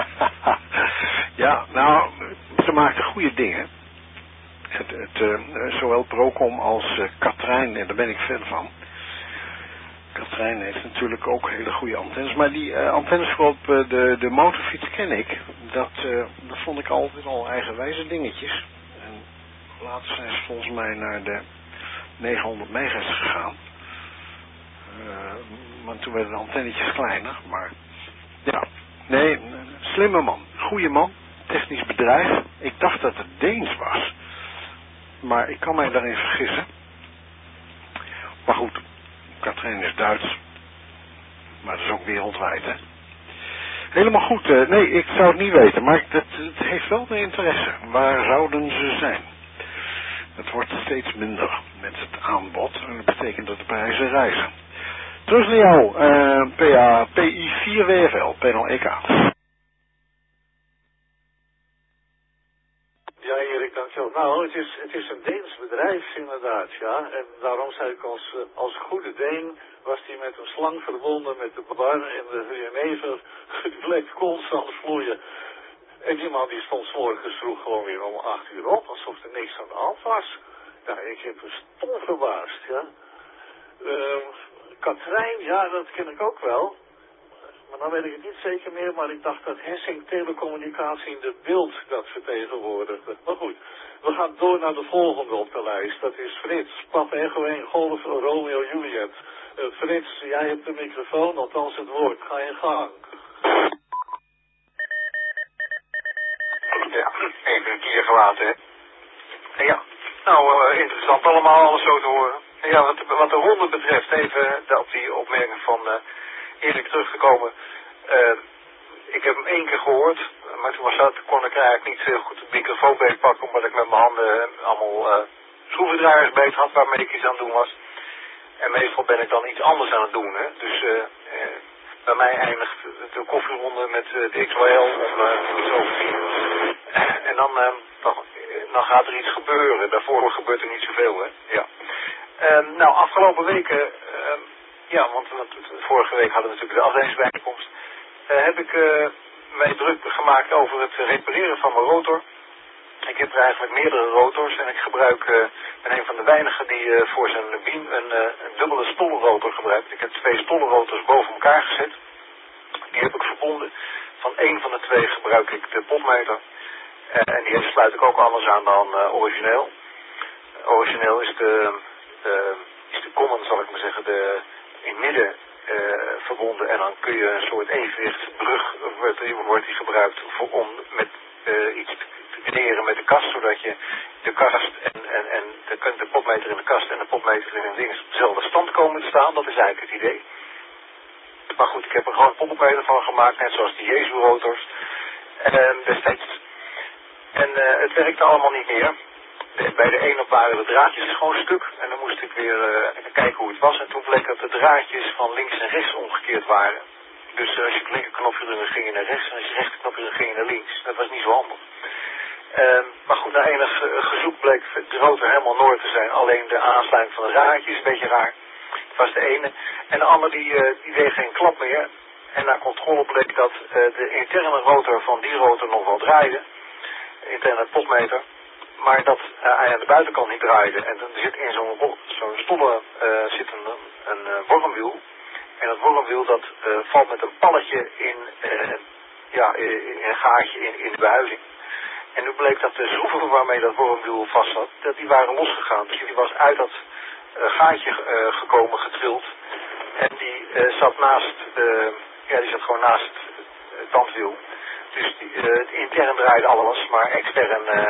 Ja, nou, ze maakten goede dingen. Het, het, uh, zowel Procom als uh, Katrijn, en daar ben ik fan van. Katrijn heeft natuurlijk ook hele goede antennes. Maar die uh, antennes voor op uh, de, de motorfiets ken ik. Dat, uh, dat vond ik altijd al eigenwijze dingetjes. En later zijn ze volgens mij naar de negenhonderd megahertz gegaan. Uh, maar toen werden de antennetjes kleiner. Maar ja, nee, slimme man. Goeie man. Technisch bedrijf. Ik dacht dat het Deens was. Maar ik kan mij daarin vergissen. Maar goed, Katrijn is Duits. Maar dat is ook wereldwijd, hè. Helemaal goed. Uh, nee, ik zou het niet weten. Maar dat, het heeft wel mijn interesse. Waar zouden ze zijn? Het wordt steeds minder met het aanbod. En dat betekent dat de prijzen rijzen. Terug naar jou. Uh, P A, P I vier W F L, Panel E K. Ja, Erik, dankjewel. Nou, het is, het is een Deens bedrijf inderdaad, ja. En daarom zei ik als, als goede Deen was hij met een slang verbonden met de bar en de jenever. Die bleef constant vloeien. En die man die stond 's morgens vroeg gewoon weer om acht uur op, alsof er niks aan de hand was. Ja, ik heb me stom verbaasd, ja. Uh, Katrijn, ja, dat ken ik ook wel. Maar dan weet ik het niet zeker meer, maar ik dacht dat Hessing Telecommunicatie in de beeld dat vertegenwoordigde. Maar goed, we gaan door naar de volgende op de lijst. Dat is Frits, Papa Echo één, Golf, Romeo, Juliet. Uh, Frits, jij hebt de microfoon, althans het woord. Ga je gang. Ja, even een keer gelaten, hè. Ja, nou, uh, interessant allemaal, alles zo te horen. Ja, wat, wat de honden betreft, even op die opmerking van uh, Erik terug te komen. Uh, ik heb hem één keer gehoord, maar toen was dat, kon ik eigenlijk niet zo goed de microfoon beetpakken, omdat ik met mijn handen allemaal uh, schroevendraaiers beet had waarmee ik iets aan het doen was. En meestal ben ik dan iets anders aan het doen, hè. Dus uh, uh, bij mij eindigt de koffieronde met uh, de X Y L om uh, iets over te zien. En dan, uh, dan, dan gaat er iets gebeuren. Daarvoor gebeurt er niet zoveel, hè. Ja. Uh, nou, afgelopen weken, uh, ja, want, want vorige week hadden we natuurlijk de afdelingsbijeenkomst, uh, heb ik uh, mij druk gemaakt over het repareren van mijn rotor. Ik heb er eigenlijk meerdere rotors en ik gebruik, uh, ben een van de weinigen die uh, voor zijn beam een, uh, een dubbele stollenrotor gebruikt. Ik heb twee stollenrotors boven elkaar gezet. Die heb ik verbonden. Van één van de twee gebruik ik de potmeter. Uh, en die sluit ik ook anders aan dan uh, origineel. Origineel is de, de, is de common, zal ik maar zeggen, de, in het midden uh, verbonden. En dan kun je een soort evenwichtsbrug, wordt, wordt die gebruikt voor, om met uh, iets te creëren met de kast. Zodat je de kast en, en, en de, de potmeter in de kast en de potmeter in de ding op dezelfde stand komen te staan. Dat is eigenlijk het idee. Maar goed, ik heb er gewoon potmeter van gemaakt, net zoals die Jezu-rotors. En destijds. En uh, het werkte allemaal niet meer. De, bij de ene waren de draadjes gewoon stuk. En dan moest ik weer uh, kijken hoe het was. En toen bleek dat de draadjes van links en rechts omgekeerd waren. Dus uh, als je het linkerknopje drukte, ging je naar rechts. En als je het rechterknopje drukte, ging je naar links. Dat was niet zo handig. Uh, maar goed, na enig uh, gezoek bleek de rotor helemaal noord te zijn. Alleen de aansluiting van de draadjes, een beetje raar. Dat was de ene. En de andere die, uh, die deed geen klap meer. En na controle bleek dat uh, de interne rotor van die rotor nog wel draaide. Interne potmeter. Maar dat uh, hij aan de buitenkant niet draaide. En dan zit in zo'n zo'n stolle uh, zit een, een uh, wormwiel. En dat wormwiel dat uh, valt met een palletje in, uh, ja, in een gaatje in, in de behuizing. En nu bleek dat de schroeven waarmee dat wormwiel vast zat, dat die waren losgegaan. Dus die was uit dat uh, gaatje uh, gekomen, getrild. En die uh, zat naast, uh, ja die zat gewoon naast het, het tandwiel. Dus die, uh, het intern draaide alles, maar extern uh,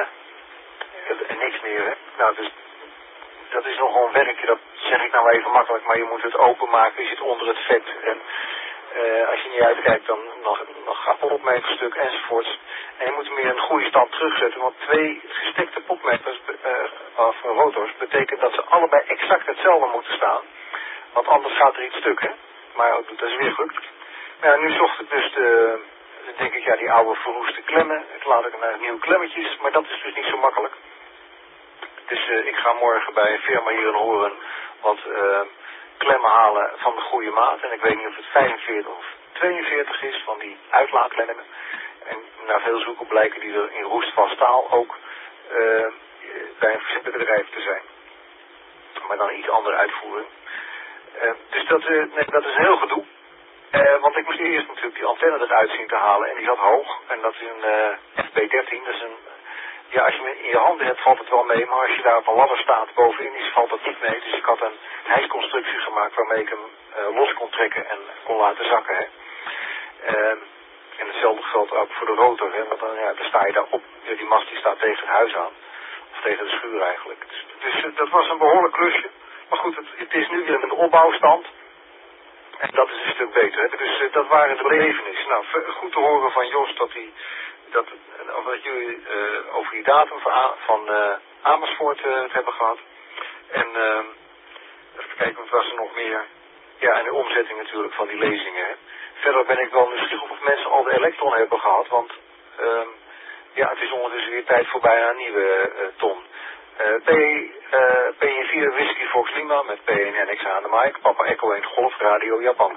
niks meer. Hè? Nou, dus dat is nogal een werkje, dat zeg ik nou even makkelijk, maar je moet het openmaken, je zit onder het vet. En uh, als je niet uitkijkt, dan, dan, dan gaat het potmeter stuk enzovoorts. En je moet hem weer in een goede stand terugzetten, want twee gestekte potmeters, uh, of rotors, betekent dat ze allebei exact hetzelfde moeten staan. Want anders gaat er iets stuk, hè. Maar dat is weer gelukt. Nou, nu zocht ik dus de, dan denk ik, ja, die oude verroeste klemmen, ik laat ik naar nieuwe klemmetjes, maar dat is dus niet zo makkelijk. Dus uh, ik ga morgen bij een firma hier in Horen wat uh, klemmen halen van de goede maat. En ik weet niet of het vijfenveertig of tweeënveertig is van die uitlaatklemmen. En na veel zoeken blijken die er in roestvast staal ook uh, bij een verzendbedrijf te zijn. Maar dan een iets andere uitvoering. Uh, dus dat, uh, nee, dat is een heel gedoe. Uh, want ik moest eerst natuurlijk die antenne eruit zien te halen. En die zat hoog. En dat is een uh, F B dertien. Dat is een... Ja, als je hem in je handen hebt valt het wel mee. Maar als je daar op een ladder staat bovenin is, valt dat niet mee. Dus ik had een hijsconstructie gemaakt waarmee ik hem uh, los kon trekken en kon laten zakken. Hè. Uh, en hetzelfde geldt ook voor de rotor. Hè. Want dan, ja, dan sta je daar op. Ja, die mast die staat tegen het huis aan. Of tegen de schuur eigenlijk. Dus, dus uh, dat was een behoorlijk klusje. Maar goed, het, het is nu weer een opbouwstand. En dat is een stuk beter. Hè. Dus uh, dat waren de belevenissen. Nou, goed te horen van Jos dat hij... Dat, dat jullie uh, over die datum van, van uh, Amersfoort uh, het hebben gehad. En uh, even kijken, wat was er nog meer? Ja, en de omzetting natuurlijk van die lezingen. Hè. Verder ben ik wel nieuwsgierig of mensen al de elektron hebben gehad. Want uh, ja, het is ondertussen weer tijd voor bijna een nieuwe uh, ton. Uh, P, uh, P N vier Whisky Fox Lima met P N N X aan de mic. Papa Echo één Golf Radio Japan.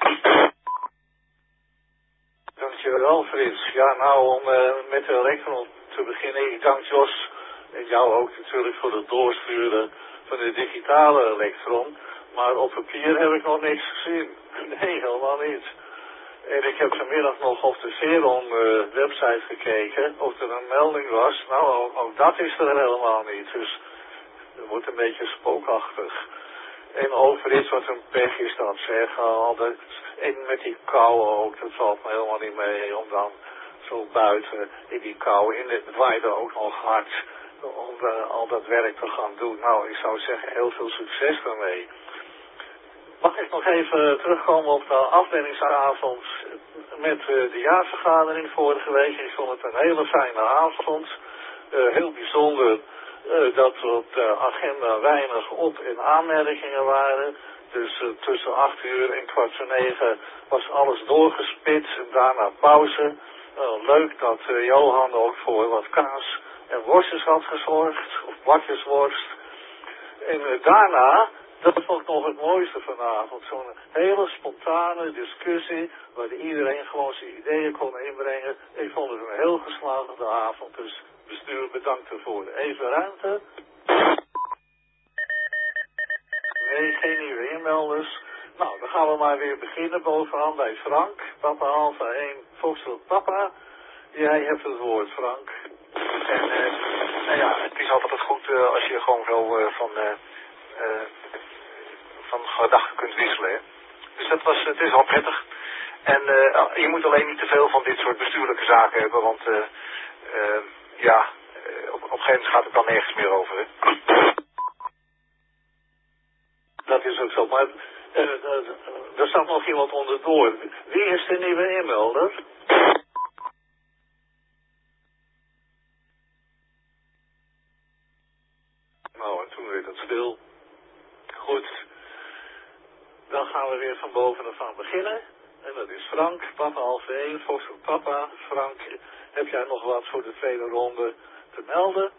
Dankjewel, Frits. Ja, nou, om uh, met de elektron te beginnen, ik dank Jos en jou ook natuurlijk voor het doorsturen van de digitale elektron. Maar op papier heb ik nog niks gezien. Nee, helemaal niet. En ik heb vanmiddag nog op de Veron uh, website gekeken of er een melding was. Nou, ook, ook dat is er helemaal niet. Dus het wordt een beetje spookachtig. En over iets wat een pech is dat zeg al. Dat, en met die kou ook, dat valt me helemaal niet mee om dan zo buiten in die kou. En het waaide ook nog hard om uh, al dat werk te gaan doen. Nou, ik zou zeggen heel veel succes daarmee. Mag ik nog even terugkomen op de afdenningsavond met uh, de jaarvergadering vorige week. Ik vond het een hele fijne avond. Uh, heel bijzonder. Uh, dat er op de agenda weinig op- en aanmerkingen waren. Dus uh, tussen acht uur en kwart voor negen was alles doorgespitst en daarna pauze. Uh, leuk dat uh, Johan ook voor wat kaas en worstjes had gezorgd, of bakjesworst. En uh, daarna, dat vond ik nog het mooiste vanavond, zo'n hele spontane discussie, waar iedereen gewoon zijn ideeën kon inbrengen. Ik vond het een heel geslaagde avond, dus bestuur bedankt ervoor. Even ruimte. Nee, geen nieuwe inmelders. Nou, dan gaan we maar weer beginnen bovenaan bij Frank. Papa Alpha één, Foxtrot Papa. Jij hebt het woord, Frank. En uh, nou ja, het is altijd goed uh, als je gewoon zo uh, van, uh, uh, van gedachten kunt wisselen. Hè? Dus dat was, het is wel prettig. En uh, je moet alleen niet te veel van dit soort bestuurlijke zaken hebben, want uh, uh, ja, uh, op, op een gegeven moment gaat het dan nergens meer over. Hè? Dat is ook zo, maar uh, uh, uh, er staat nog iemand onderdoor. Wie is de nieuwe inmelder? Nou, en toen werd het stil. Goed. Dan gaan we weer van bovenaf aan beginnen. En dat is Frank, Papa Alpha één, Foxtrot Papa. Frank, heb jij nog wat voor de tweede ronde te melden?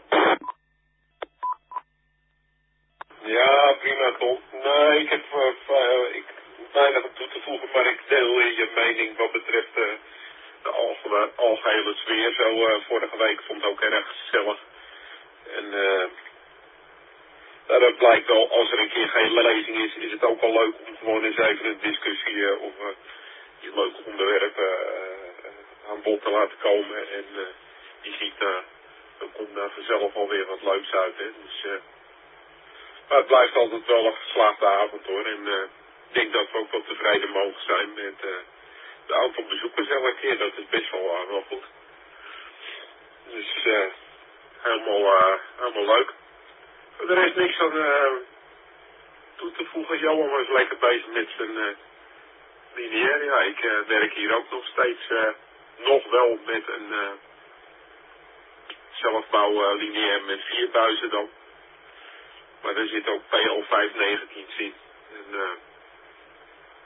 Ja, prima Tom. Nee, ik heb uh, uh, ik, weinig aan toe te voegen, maar ik deel je mening wat betreft uh, de algehele, algehele sfeer. Zo uh, vorige week vond het ook erg gezellig. En uh, nou, dat blijkt wel, als er een keer geen lezing is, is het ook wel leuk om gewoon eens even een discussie uh, of uh, die leuke onderwerpen uh, aan bod te laten komen. En uh, je ziet, uh, er komt daar vanzelf alweer wat leuks uit. Hè. Dus, uh, maar het blijft altijd wel een geslaagde avond hoor. En uh, ik denk dat we ook wel tevreden mogen zijn met uh, de aantal bezoekers elke keer. Dat is best wel, uh, wel goed. Dus uh, helemaal, uh, helemaal leuk. Er is niks aan uh, toe te voegen. Johan was lekker bezig met zijn uh, lineair. Ja, ik uh, werk hier ook nog steeds uh, nog wel met een uh, zelfbouw uh, lineair met vier buizen dan. Maar er zit ook P L vijf negentien in. En, uh,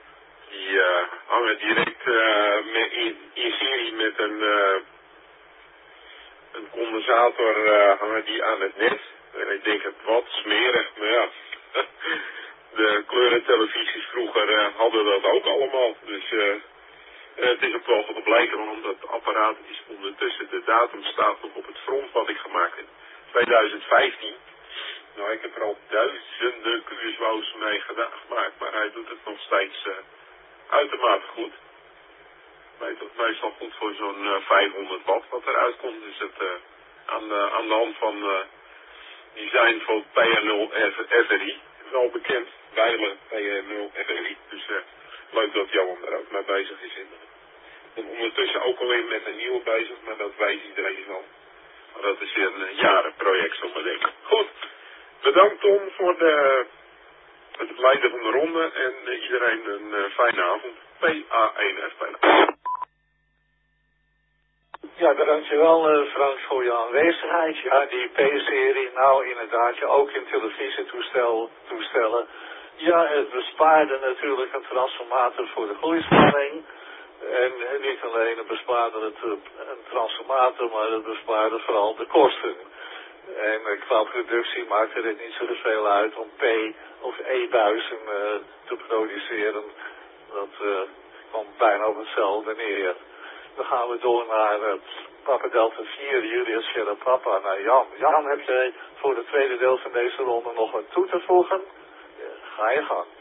die uh, hangen direct uh, met in, in serie met een, uh, een condensator uh, hangen die aan het net. En ik denk het wat smerig, maar ja, de kleurentelevisies vroeger uh, hadden dat ook allemaal. Dus uh, het is ook wel gebleken, want dat apparaat is ondertussen, de datum staat nog op het front wat ik gemaakt heb. twintig vijftien. Nou, ik heb er al duizenden Q S W's mee gedaan, gemaakt, maar hij doet het nog steeds uh, uitermate goed. Meestal goed voor zo'n uh, vijfhonderd watt wat eruit komt. Dus het uh, aan, de, aan de hand van uh, design van P R nul F R I, wel bekend, Bijlen P R nul F R I. Dus uh, leuk dat Johan er ook mee bezig is. Ik ben ondertussen ook alweer met een nieuwe bezig, maar dat weet iedereen wel. Maar dat is weer een jarenproject, zo maar denken. Goed, bedankt Tom voor de, het leiden van de ronde en uh, iedereen een uh, fijne avond. P A één F bijna. Ja, dankjewel uh, Frank voor je aanwezigheid. Ja, die P-serie, nou inderdaad, je ook in televisietoestellen. Toestellen. Ja, het bespaarde natuurlijk een transformator voor de gloeispanning. En niet alleen het bespaarde het een transformator, maar het bespaarde vooral de kosten. En uh, qua productie maakte het niet zoveel uit om P- of E-buizen uh, te produceren. Dat uh, komt bijna op hetzelfde neer. Dan gaan we door naar uh, Papa Delta vier, Julius Sierra Papa. Nou Jan, Jan, heb jij voor het tweede deel van deze ronde nog wat toe te voegen? Ja, ga je gang.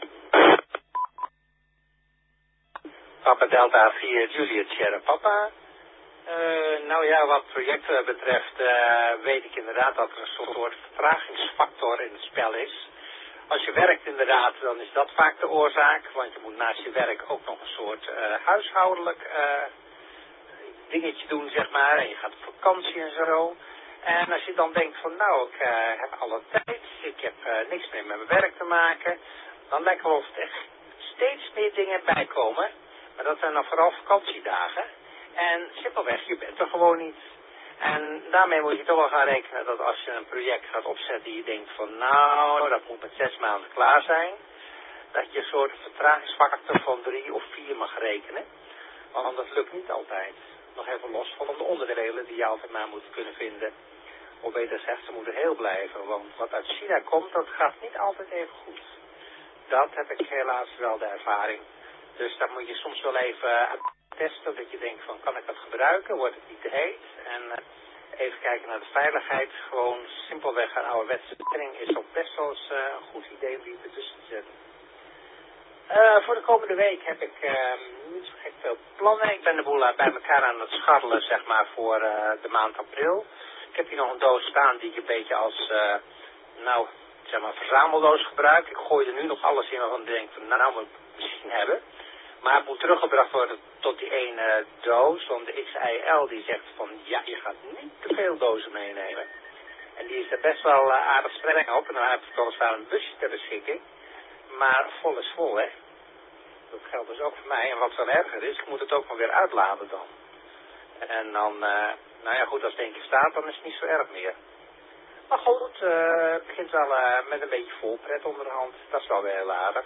Papa Delta vier, Julius Sierra Papa. Uh, nou ja, wat projecten betreft uh, weet ik inderdaad dat er een soort vertragingsfactor in het spel is. Als je werkt inderdaad, dan is dat vaak de oorzaak. Want je moet naast je werk ook nog een soort uh, huishoudelijk uh, dingetje doen, zeg maar. En je gaat op vakantie en zo. En als je dan denkt van nou, ik uh, heb alle tijd, ik heb uh, niks meer met mijn werk te maken. Dan lijkt wel of er echt steeds meer dingen bij komen. Maar dat zijn dan vooral vakantiedagen. En simpelweg, je bent er gewoon niet. En daarmee moet je toch wel gaan rekenen dat als je een project gaat opzetten die je denkt van nou, dat moet met zes maanden klaar zijn. Dat je een soort vertragingsfactor van drie of vier mag rekenen. Want dat lukt niet altijd. Nog even los van de onderdelen die je altijd maar moet kunnen vinden. Of beter gezegd, ze moeten heel blijven. Want wat uit China komt, dat gaat niet altijd even goed. Dat heb ik helaas wel de ervaring. Dus daar moet je soms wel even testen. Dat je denkt van, kan ik dat gebruiken? Wordt het niet te heet? En uh, even kijken naar de veiligheid. Gewoon simpelweg een ouderwetse training is ook best wel eens uh, een goed idee om die ertussen te zetten. Uh, voor de komende week heb ik uh, niet zo gek veel plannen. Ik ben de boel uh, bij elkaar aan het scharrelen, zeg maar, voor uh, de maand april. Ik heb hier nog een doos staan die ik een beetje als, uh, nou, zeg maar, verzameldoos gebruik. Ik gooi er nu nog alles in waarvan ik denk van, nou, nou moet ik het misschien hebben. Maar het moet teruggebracht worden tot die ene doos. Want de X I L die zegt van, ja, je gaat niet te veel dozen meenemen. En die is er best wel uh, aardig streng op. En dan heb ik weliswaar een busje ter beschikking. Maar vol is vol, hè. Dat geldt dus ook voor mij. En wat wel erger is, ik moet het ook maar weer uitladen dan. En dan, uh, nou ja goed, als het één keer staat, dan is het niet zo erg meer. Maar goed, uh, het begint wel uh, met een beetje volpret onderhand. Dat is wel weer heel aardig.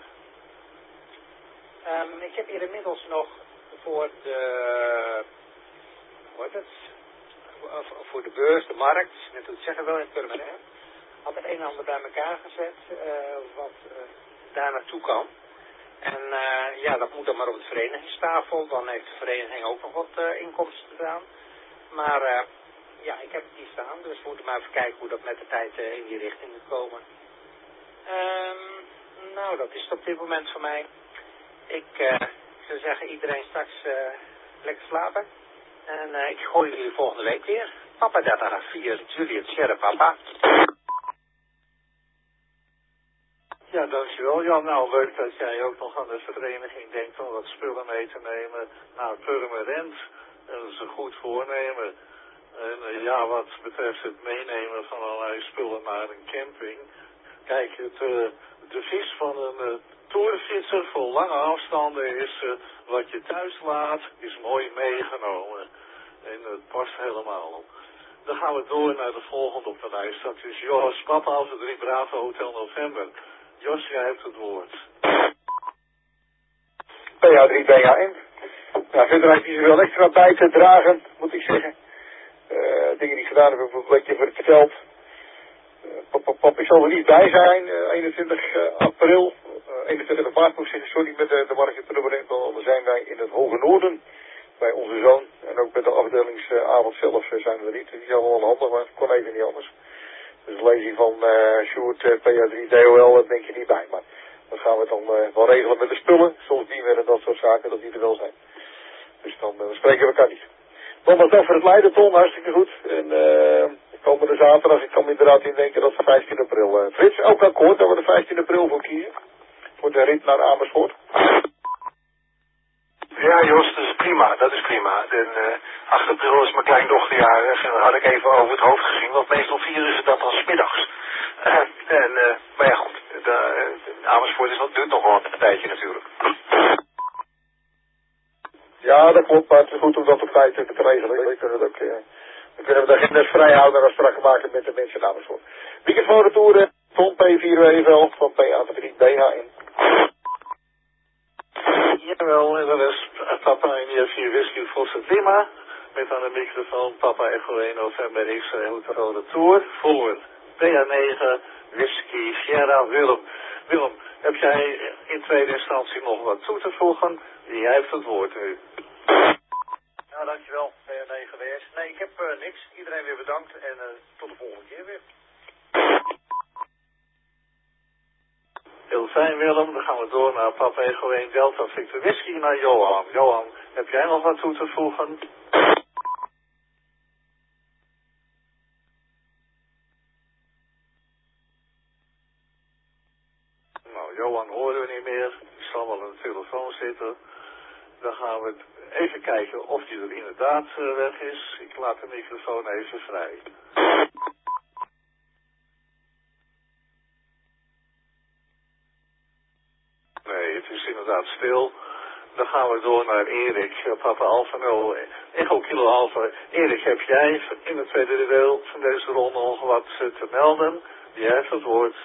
Um, ik heb hier inmiddels nog voor de, hoe heet het, voor de beurs, de markt, net hoe het zeggen wel in Purmerend, had het een en ander bij elkaar gezet, uh, wat uh, daar naartoe kan. En uh, ja, dat moet dan maar op de verenigingstafel, dan heeft de vereniging ook nog wat uh, inkomsten gedaan. Maar uh, ja, ik heb het hier staan, dus we moeten maar even kijken hoe dat met de tijd uh, in die richting moet komen. Um, nou, dat is het op dit moment voor mij. Ik uh, zou zeggen, iedereen straks uh, lekker slapen. En uh, ik gooi jullie volgende week weer. Papa Delta vier, Julius Sierra Papa. Ja, dankjewel Jan. Nou, leuk dat jij ook nog aan de vereniging denkt om wat spullen mee te nemen naar Purmerend. En dat is een goed voornemen. En uh, ja, wat betreft het meenemen van allerlei spullen naar een camping. Kijk, het uh, devies van een uh, toerfietser voor lange afstanden is uh, wat je thuis laat, is mooi meegenomen. En het past helemaal. Dan gaan we door naar de volgende op de lijst. Dat is Jos Papa over drie Bravo Hotel November. Jos, jij hebt het woord. P H drie B H N. Nou, verder heeft hij zoveel extra bij te dragen, moet ik zeggen. Uh, dingen die ik gedaan heb, heb ik een beetje verteld. Uh, pap, pap, pap, ik zal er niet bij zijn, uh, eenentwintig april, uh, eenentwintig maart moet ik zeggen, sorry met de, de marketingprobleem, dan zijn wij in het Hoge Noorden, bij onze zoon. En ook met de afdelingsavond zelf uh, zijn we er niet. Die is allemaal wel handig, maar het kon even niet anders. Dus de lezing van uh, Sjoerd, uh, P H drie D O L, dat denk je niet bij. Maar dat gaan we dan uh, wel regelen met de spullen, zoals die werden, dat soort zaken, dat die er wel zijn. Dus dan, uh, dan spreken we elkaar niet. Nogmaals over het Leiden, Ton, hartstikke goed. En uh, komende zaterdag, ik kan me inderdaad indenken dat het vijftien april. Uh, Frits, ook akkoord dat we de vijftien april voor kiezen? Voor de rit naar Amersfoort? Ja, Jos, dat is prima, dat is prima. En uh, acht april is mijn kleindochter jarig en dat had ik even over het hoofd gezien, want meestal vieren ze dat dan 's middags. Uh, en, uh, maar ja goed, de, de Amersfoort is, dat duurt nog wel een tijdje natuurlijk. Ja, dat klopt, maar het is goed om dat op tijd te regelen. We kunnen het ook, uh, dan kunnen we de agendas vrij houden en afspraken maken met de mensen in Amersfoort. Weekend van retouren, Ton P vier W V L van P H drie B H N. Jawel, en dat is Papa India vier Whisky Fosse Lima. Met aan de microfoon Papa Echo één November X-ray Hotel Retour voor P H negen Whisky Sierra Willem. Willem, heb jij in tweede instantie nog wat toe te voegen? Jij heeft het woord nu. Ja, dankjewel, P H negen W S. Nee, ik heb uh, niks. Iedereen weer bedankt en uh, tot de volgende keer weer. Heel fijn, Willem. Dan gaan we door naar Papa Echo één Delta Victor Whisky naar Johan. Johan, heb jij nog wat toe te voegen? Nou, Johan horen we niet meer. Die zal wel aan de telefoon zitten. Dan gaan we even kijken of die er inderdaad uh, weg is. Ik laat de microfoon even vrij. Nee, het is inderdaad stil. Dan gaan we door naar Erik, Papa Alpha nul, Echo Kilo Alpha. Erik, heb jij in het tweede deel van deze ronde nog wat te melden? Jij heeft het woord.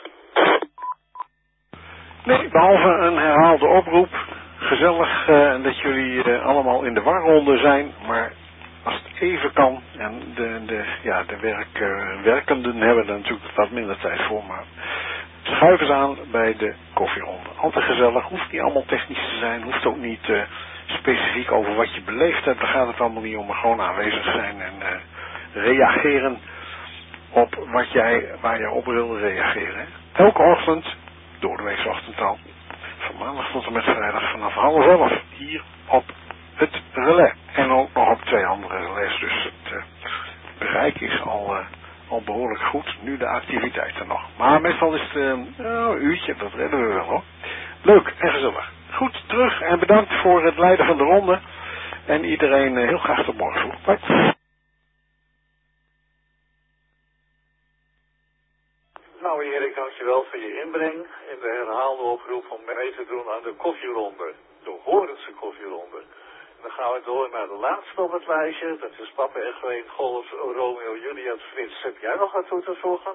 Nee, behalve een herhaalde oproep. Gezellig uh, dat jullie uh, allemaal in de warronde zijn, maar als het even kan, en de, de, ja, de werk, uh, werkenden hebben er natuurlijk wat minder tijd voor, maar schuif eens aan bij de koffieronde. Altijd gezellig, hoeft niet allemaal technisch te zijn, hoeft ook niet uh, specifiek over wat je beleefd hebt, daar gaat het allemaal niet om, maar gewoon aanwezig zijn en uh, reageren op wat jij, waar je op wil reageren. Elke ochtend, door de weeksochtend al, van maandag tot en met vrijdag vanaf half elf hier op het relais. En ook nog op twee andere relais, dus het uh, bereik is al, uh, al behoorlijk goed. Nu de activiteiten nog. Maar meestal is het uh, een uurtje, dat redden we wel hoor. Leuk en gezellig. Goed, terug en bedankt voor het leiden van de ronde. En iedereen uh, heel graag tot morgen vroeg. Bye. Nou Erik, dankjewel voor je inbreng in de herhaalde oproep om mee te doen aan de koffieronde. De Horense koffieronde. En dan gaan we door naar de laatste op het lijstje. Dat is Papa Echo één Golf Romeo Juliet Frits. Heb jij nog wat toe te voegen?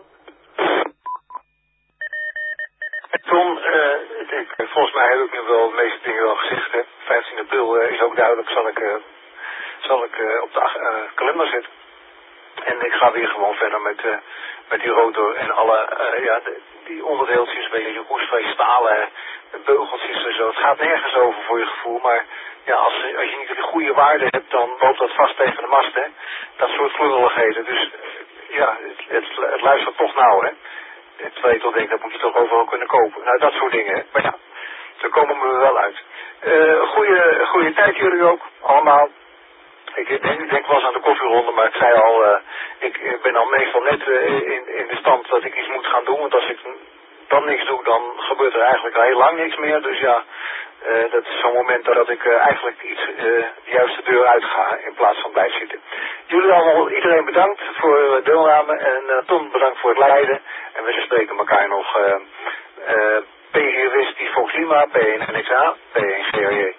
Tom, uh, ik, volgens mij heb ik nu wel de meeste dingen wel gezegd. Hè. vijftien april uh, is ook duidelijk, zal ik, uh, zal ik uh, op de uh, kalender zetten. En ik ga weer gewoon verder met, uh, met die rotor en alle, uh, ja, de, die onderdeeltjes, weet je, roestvlees, stalen, beugeltjes en zo. Het gaat nergens over voor je gevoel, maar ja, als, als je niet de goede waarde hebt, dan loopt dat vast tegen de mast, hè. Dat soort klungeligheden. Dus ja, het, het, het luistert toch nauw, hè. Terwijl je toch denkt, dat moet je toch overal kunnen kopen. Nou, dat soort dingen, hè. Maar ja, daar komen we wel uit. Uh, goeie, goeie tijd jullie ook, allemaal. Ik denk, ik denk wel eens aan de koffieronde, maar ik zei al, uh, ik, ik ben al meestal net uh, in, in de stand dat ik iets moet gaan doen. Want als ik dan niks doe, dan gebeurt er eigenlijk al heel lang niks meer. Dus ja, uh, dat is zo'n moment dat ik uh, eigenlijk iets uh, de juiste deur uitga in plaats van blijf zitten. Jullie allemaal, iedereen bedankt voor uh, deelname en uh, Ton bedankt voor het leiden. En we spreken elkaar nog uh, uh, P vier Whisky Fox Lima, P één N X A, P één G R J.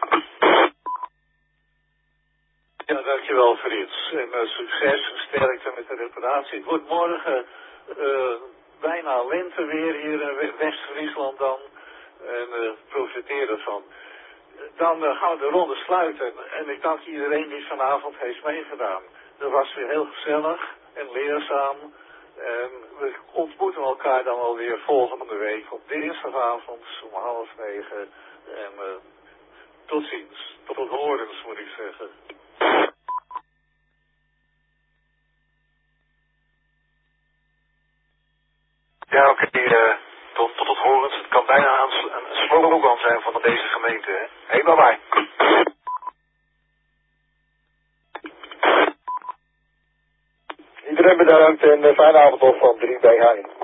Ja, dankjewel Frits. En uh, succes, sterkte met de reparatie. Het wordt morgen uh, bijna lenteweer hier in West-Friesland dan. En uh, profiteer ervan. dan uh, gaan we de ronde sluiten. En ik dank iedereen die vanavond heeft meegedaan. Dat was weer heel gezellig en leerzaam. En we ontmoeten elkaar dan alweer volgende week op dinsdagavond om half negen. En uh, tot ziens. Tot horens moet ik zeggen. Ja, oké. Okay, uh, tot, tot het horens. Het kan bijna een, een slogan zijn van deze gemeente. Hè? Hey, bye bye. Iedereen bedankt en uh, fijne avond nog van drie B H.